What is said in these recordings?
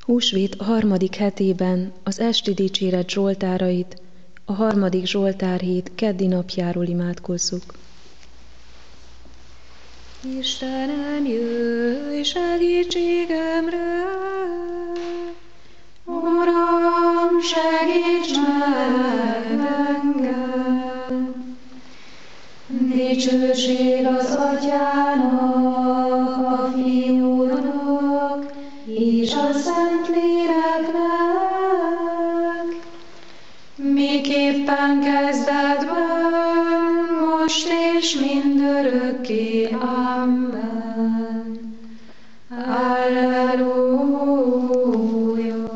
Húsvét 3. hetében az esti dicséret zsoltárait, a 3. zsoltárhét keddi napjáról imádkozzuk. Istenem, jöjj segítségemre! Uram, segíts meg engem! Dicsőség az Atyának, a Fiúnak, és a Szentléleknek, miképpen kezdetben, most és mindörökké. Amen. Alleluja.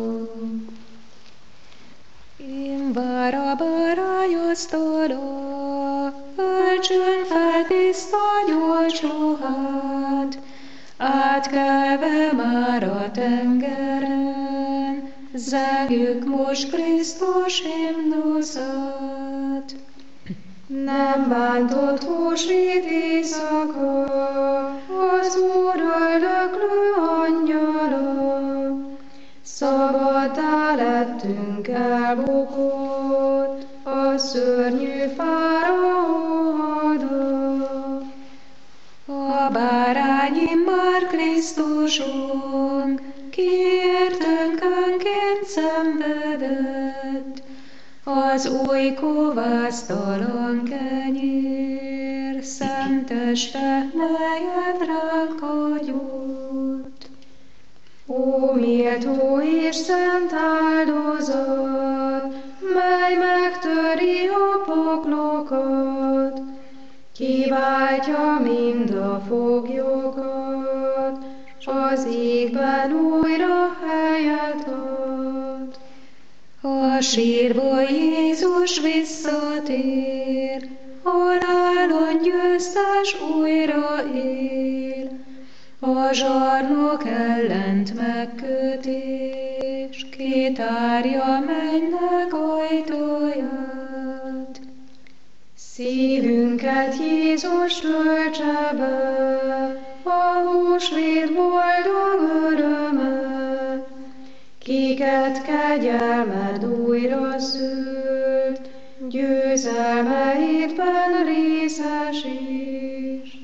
Én bára asztalra, öltsön fel tiszta gyolcsóhát, átkelve már a tengeren, zengjük most Krisztus himnuszát. Nem bántott húsvét éjszaka, az Úr öldöklő angyala, szabaddá lettünk elbukott, a szörnyű fáraó hada. A bárány már Krisztusunk, ki értünkönként szenvedett, az új kovásztalan kenyér, szent teste, melyet ránk hagyott. Ó, méltó és szent áldozat, mely megtöri a poklokat, kiváltja mind a foglyokat, s az égben újra helyet ad. A sírból Jézus visszatér, halálon győztes újra él, a zsarnok ellent megkötés, kitárja mennek ajtaját. Szívünket Jézus töltse be, a húsvét boldog öröme, kiket kegyelmed újra szült, győzelmeidben részesítsd.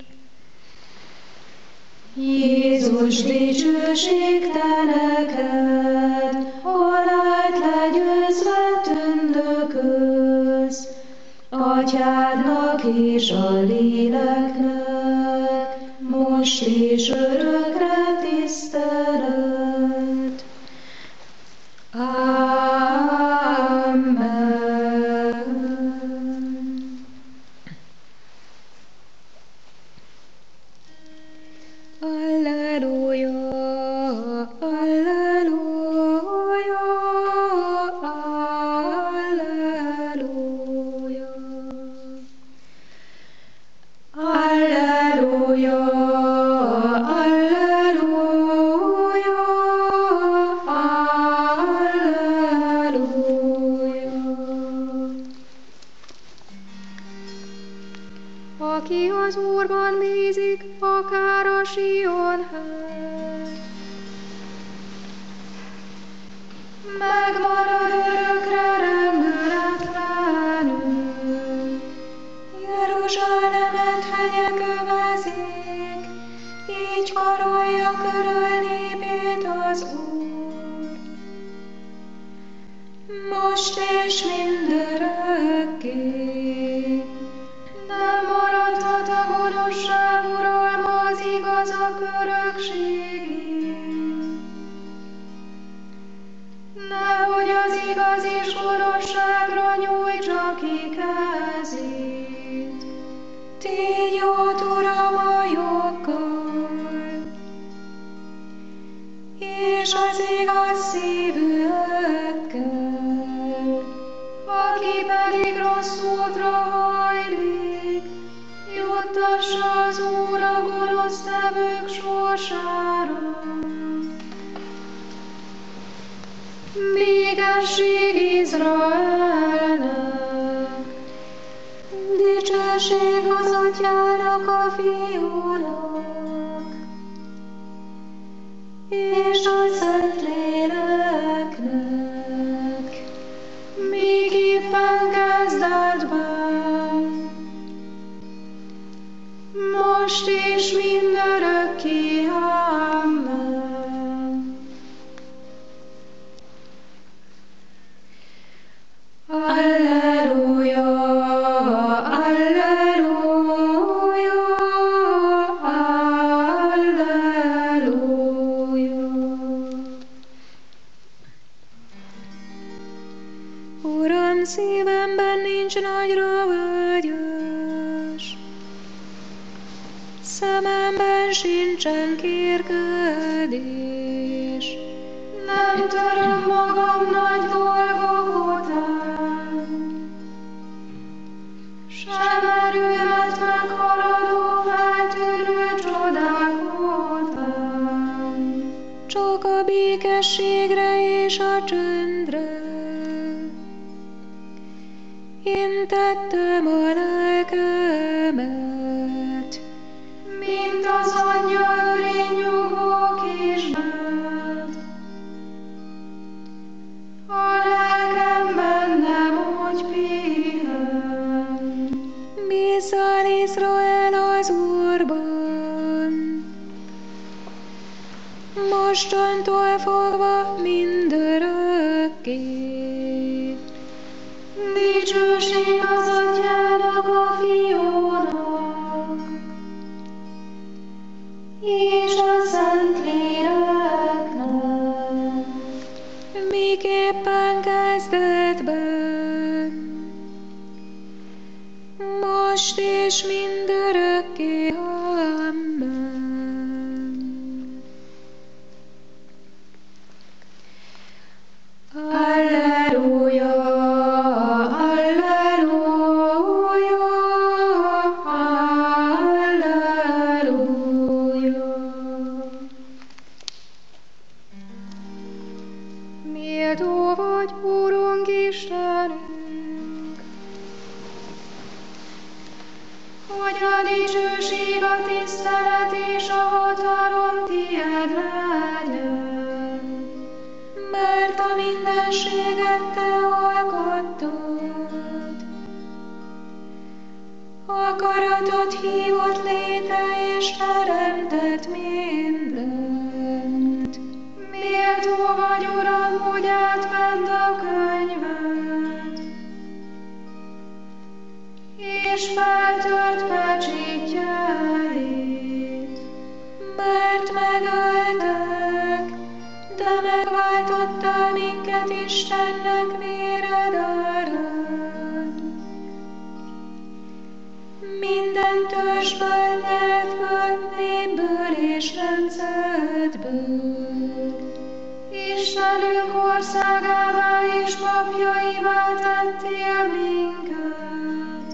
Jézus, dicsőség te neked, halált legyőzve tündökölsz, Atyádnak és a Léleknek, most és örökre tisztelet. Amen. Alleluja, alleluja, alleluja. Alleluja, alleluja, alleluja. Aki az Úrban bízik, akár a Sionhely, megmarad örökre rendületlenül. Jeruzsálemet hegyek övezik, így karolja körül népét az Úr. Most és mindörökké. Nem maradhat a gonoszság uralma az igazak örökségén. Nehogy az igaz és gonoszságra nyújtsa ki kezét. Tégy jót, Uram, a joggal, és az igaz szívűekkel, aki pedig rossz útra hajlik, juttassa az Úr a gonosztevők sorsára. Végesség Izraelnek, dicsőség az Atyának, a Fiúnak, és a Szentléleknek, és mindörökké. Amen. Alleluja, alleluja, alleluja. Uram, szívemben nincs nagyra vágyás, szememben sincsen kérkedés. Nem töröm magam nagy dolgok után, sem erőmet meghaladó feltűnő csodák után. Csak a békességre és a csöndre intettem a lelkemet, mint az angyal ölény nyugvó kisdet. A lelkemben nem úgy pihen. Bízzál Izrael az Úrban, mostantól fogva mindörökké. Dicsőség az Atyának, a Fiúnak, és a Szentléleknek, miképpen kezdetben, most és mindörökké. Amen. Alleluja, alleluja, alleluja. Méltó vagy, Urunk Istenünk, hogy a dicsőség, a tisztelet és a hatalom tiéd legyen, mert a mindenséget te alkottad. Akaratod hívott létre és teremtett mindent. Méltó vagy, Uram, hogy átvedd a könyvet, és feltört pecsétjeit, mert megöltek, de megváltottál minket Istennek véred árán. Minden törzsből, nyelvből, népből és nemzetből, Istenünk országává és papjaivá tettél minket,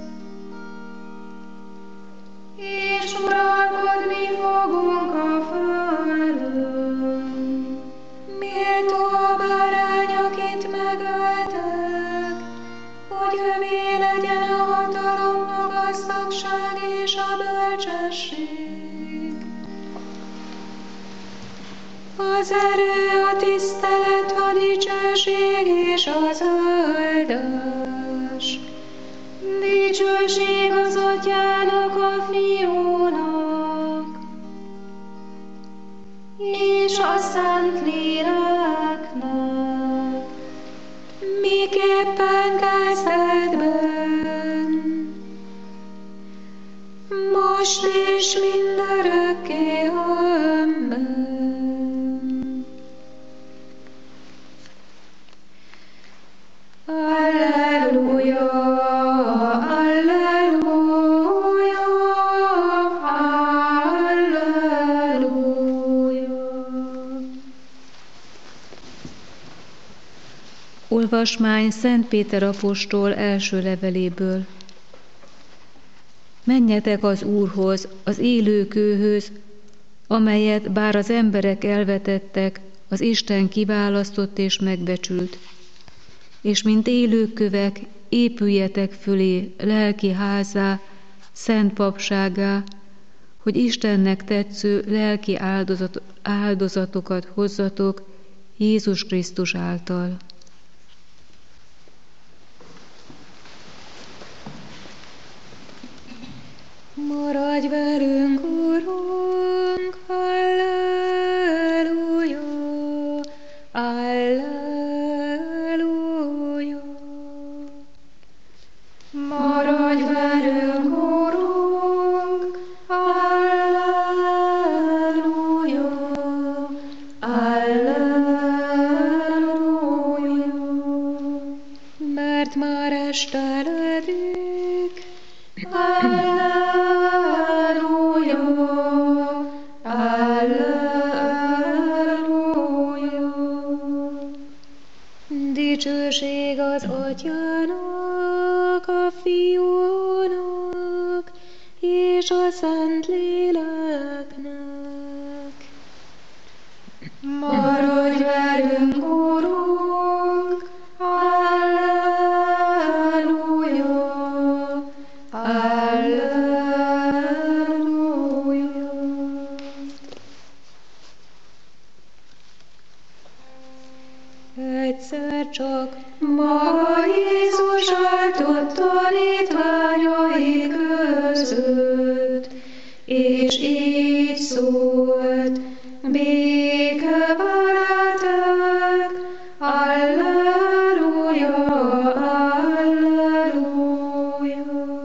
és uralkodni fogunk a földön. Méltó a bárány, akit megöltek, hogy övé legyen a hatalom, a gazdagság és a bölcsesség, az erő, a tisztelet, a dicsőség és az áldás. Dicsőség az Atyának, a Fiúnak, és a Szentléleknek, miképpen kezdetben, most és mindörökké. Amen. Alleluja, alleluja, alleluja. Olvasmány Szent Péter apostol első leveléből. Menjetek az Úrhoz, az élő kőhöz, amelyet bár az emberek elvetettek, az Isten kiválasztott és megbecsült. És mint élő kövek, épüljetek fölé lelki házá, szent papságá, hogy Istennek tetsző lelki áldozatokat hozzatok Jézus Krisztus által. Maradj velünk, Urunk, halleluja, halleluja. Maradj velünk, Urunk, halleluja, halleluja. Mert már esteledik, halleluja, halleluja. Dicsőség az Atyának, a Fiúnak és a Szentléleknek. Maradj velünk, Urunk, halleluja, halleluja. Egyszer csak maga Jézus áltott tanítványai között, és így szólt: béke veletek, alleluja, alleluja.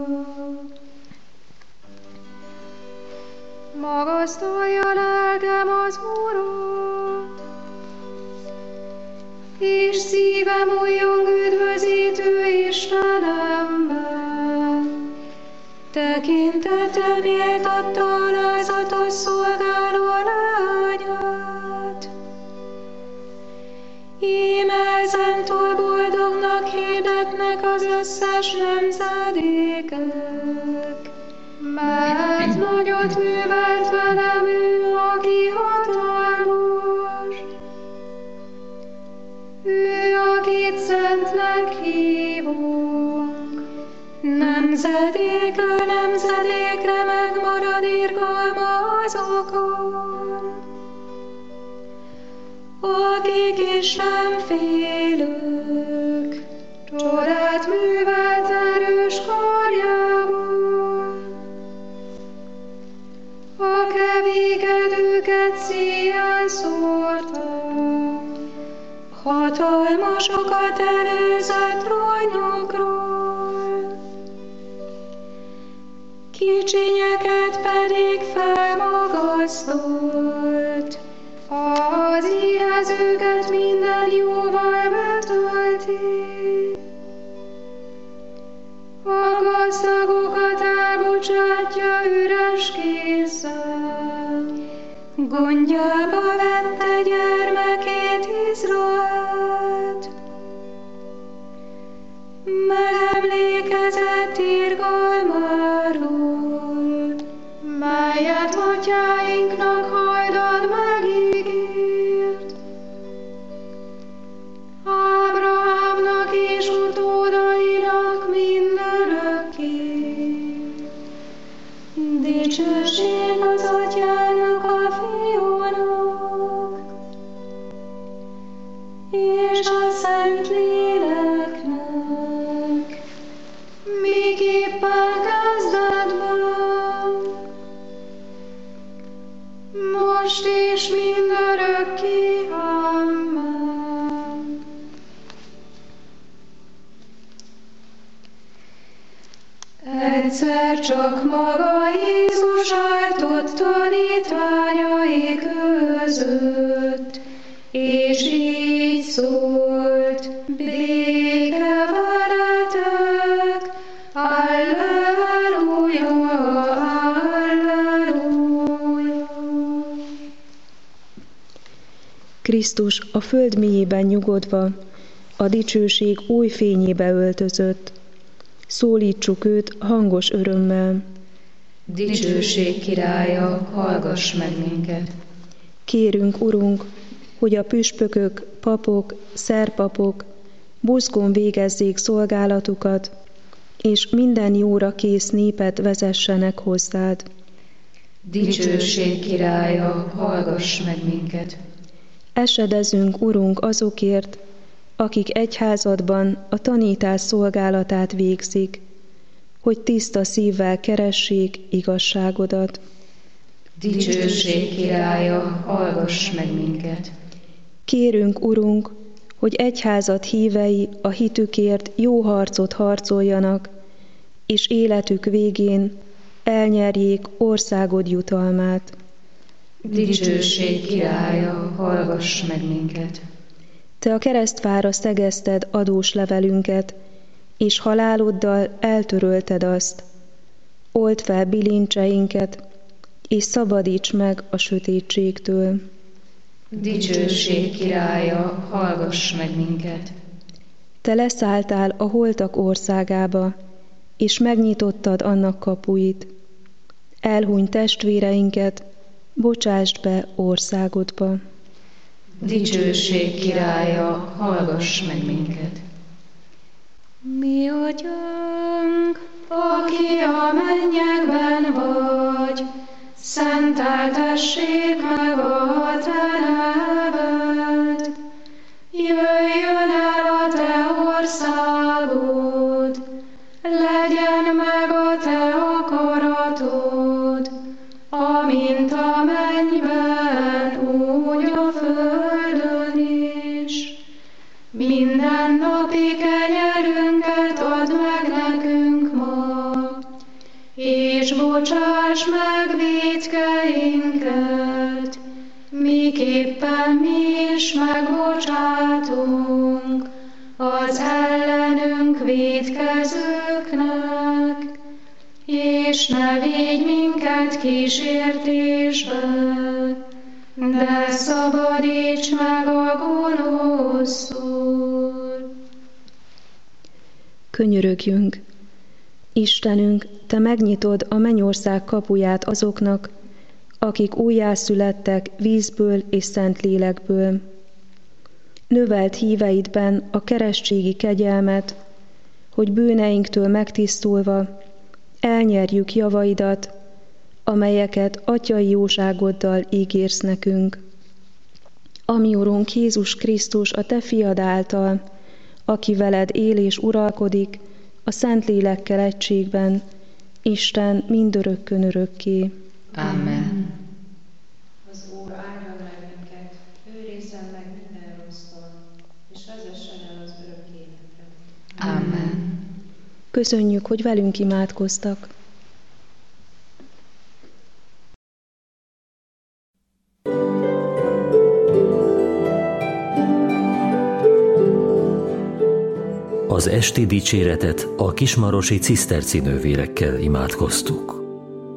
Magasztalja lelkem az Urat, és szívem újjong üdvözítő Istenemben. Tekintetem méltatta alázatos szolgáló lányát. Íme ezentúl boldognak hirdetnek az összes nemzedékek, mert nagyot művelt velem ő, aki hatalmas. Ő, akit szentnek hívunk, nemzedékről nemzedékre megmarad irgalma azokon, akik Isten félők, csodát művelt erős karjával. A keménykedőket szíjjel szórta, hatalmasokat előzött ronyokról, kicsinyeket pedig felmagasztolt, az éhezőket minden jóval betölti, a gazdagokat elbocsátja üres kézzel, gondjába vette gyermekét Izraelt. Megemlékezett irgalmáról, melyet atyáinknak hajdan megígért, Ábrahámnak és utódainak mindörökké. Dicsőség az Atyának, a Fiúnak és a Szentléleknek, miképpen kezdetben, most és mindörökké. Amen. Egyszer csak maga Jézus áltott tanítványai között, és így szólt: béke veletek, alleluja, alleluja. Krisztus a föld mélyében nyugodva, a dicsőség új fényébe öltözött. Szólítsuk őt hangos örömmel. Dicsőség királya, hallgass meg minket! Kérünk, Urunk, hogy a püspökök, papok, szerpapok buzgón végezzék szolgálatukat, és minden jóra kész népet vezessenek hozzád. Dicsőség királya, hallgass meg minket! Esedezünk, Urunk, azokért, akik egyházadban a tanítás szolgálatát végzik, hogy tiszta szívvel keressék igazságodat. Dicsőség királya, hallgass meg minket! Kérünk, Urunk, hogy egyházad hívei a hitükért jó harcot harcoljanak, és életük végén elnyerjék országod jutalmát. Dicsőség királya, hallgass meg minket! Te a keresztfára szegezted adós levelünket, és haláloddal eltörölted azt. Old fel bilincseinket, és szabadíts meg a sötétségtől. Dicsőség királya, hallgass meg minket! Te leszálltál a holtak országába, és megnyitottad annak kapuit. Elhuny testvéreinket, bocsásd be országodba. Dicsőség királya, hallgass meg minket! Mi Atyánk, aki a mennyekben vagy, szenteltessék meg a te neved. Jöjjön el a te országod, legyen meg a te akaratod, amint a mennyben, úgy a földön is. Minden napi kenyerünket add meg nekünk ma, és bocsáss meg vétkeinket, miképpen mi is megbocsátunk az ellenünk vétkezőknek, és ne vigy minket kísértésbe, de szabadíts meg a gonosztól. Könyörögjünk! Istenünk, Te megnyitod a mennyország kapuját azoknak, akik újjászülettek vízből és szent lélekből. Növeld híveidben a keresztségi kegyelmet, hogy bűneinktől megtisztulva elnyerjük javaidat, amelyeket atyai jóságoddal ígérsz nekünk. Ami Urunk Jézus Krisztus a Te fiad által, aki veled él és uralkodik, a Szentlélekkel egységben, Isten mindörökkön örökké. Amen. Az Úr áldjon meg minket, őrizzen meg minden rossztól, és vezessen el az örök életre. Amen. Köszönjük, hogy velünk imádkoztak. Az esti dicséretet a kismarosi ciszterci nővérekkel imádkoztuk.